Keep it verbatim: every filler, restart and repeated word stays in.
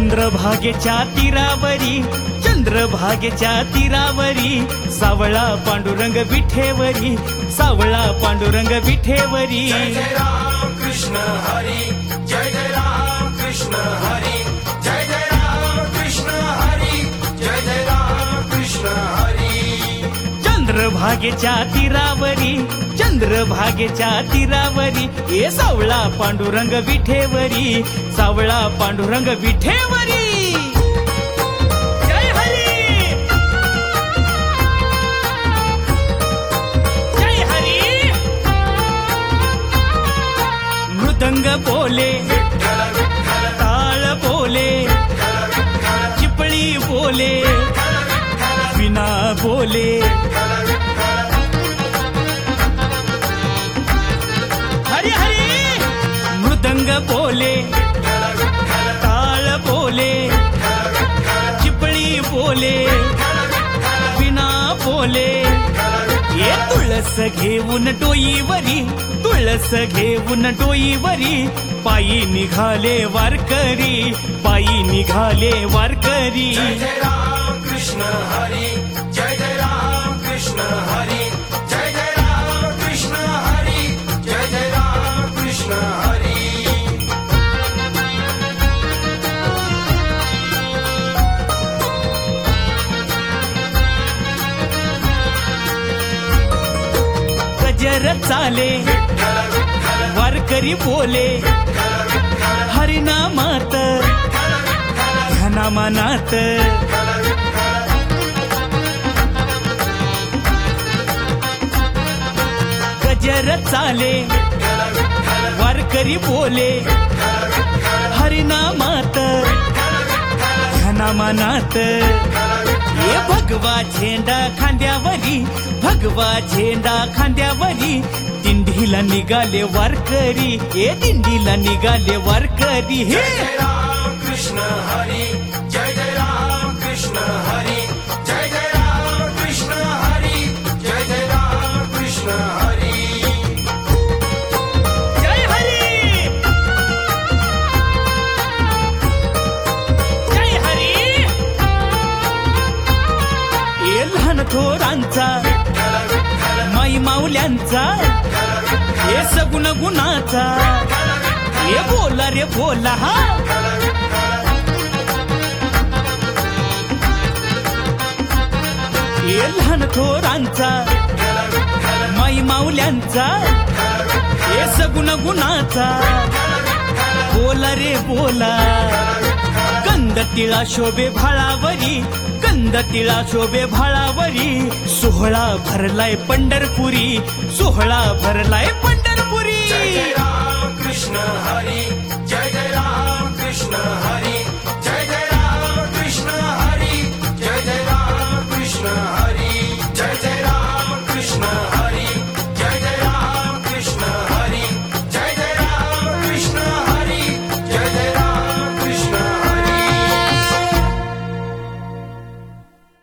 चंद्रभागेच्या तीरावरी चंद्रभागेच्या तीरावरी सावळा पांडुरंग विठेवरी सावळा पांडुरंग विठेवरी. जय जय राम कृष्ण हरी जय जय राम कृष्ण हरी जय जय राम कृष्ण हरी जय जय राम कृष्ण हरी. चंद्रभागेच्या तीरावरी चंद्रभागेच्या तीरावरी ए सावळा पांडुरंग विठेवरी सावळा पांडुरंग विठेवरी. जय हरी जय हरी. मृदंग बोले ताळ बोले चिपळी बोले विना बोले. हरी हरी. मृदंग बोले ताळ बोले चिपळी बोले विना बोले. ये तुळस घेऊन डोईवरी तुळस घेऊन डोईवरी पायी निघाले वारकरी पायी निघाले वारकरी. जय जय राम कृष्ण हरी जय जय राम कृष्ण हरी जय जय राम कृष्ण हरी जय जय राम कृष्ण हरी. गजर चाले वारकरी बोले हरिनामात ध्यानामानात. गजर चाले वारकरी बोले हरिनामात ध्यानामानात. ये भगवा झेंडा खांद्यावरी भगवा झेंडा खांद्यावरी दिंडीला निघाले वारकरी ये दिंडीला निघाले वारकरी. हे जय जय राम कृष्ण हरी जय जय राम कृष्ण हरी जय जय राम कृष्ण हरी जय जय राम कृष्ण हरी. जय हरी जय हरी. ये लहान थोरांचा माई माऊल्यांचा हे सगुण गुणाचा हे बोला रे बोला. हा हे लहान थोरांचा माई माऊल्यांचा हे सगुण गुणाचा बोला रे बोला. कंद तिळा शोभे भाळावरी कंद तिळा शोभे भाळावरी सोहळा भरलाय पंढरपुरी सोहळा भरलाय पंढरपुरी. जय जय राम कृष्ण हरी जय जय राम कृष्ण हरी जय जय राम कृष्ण हरी जय जय राम कृष्ण हरी जय जय राम कृष्ण हरी.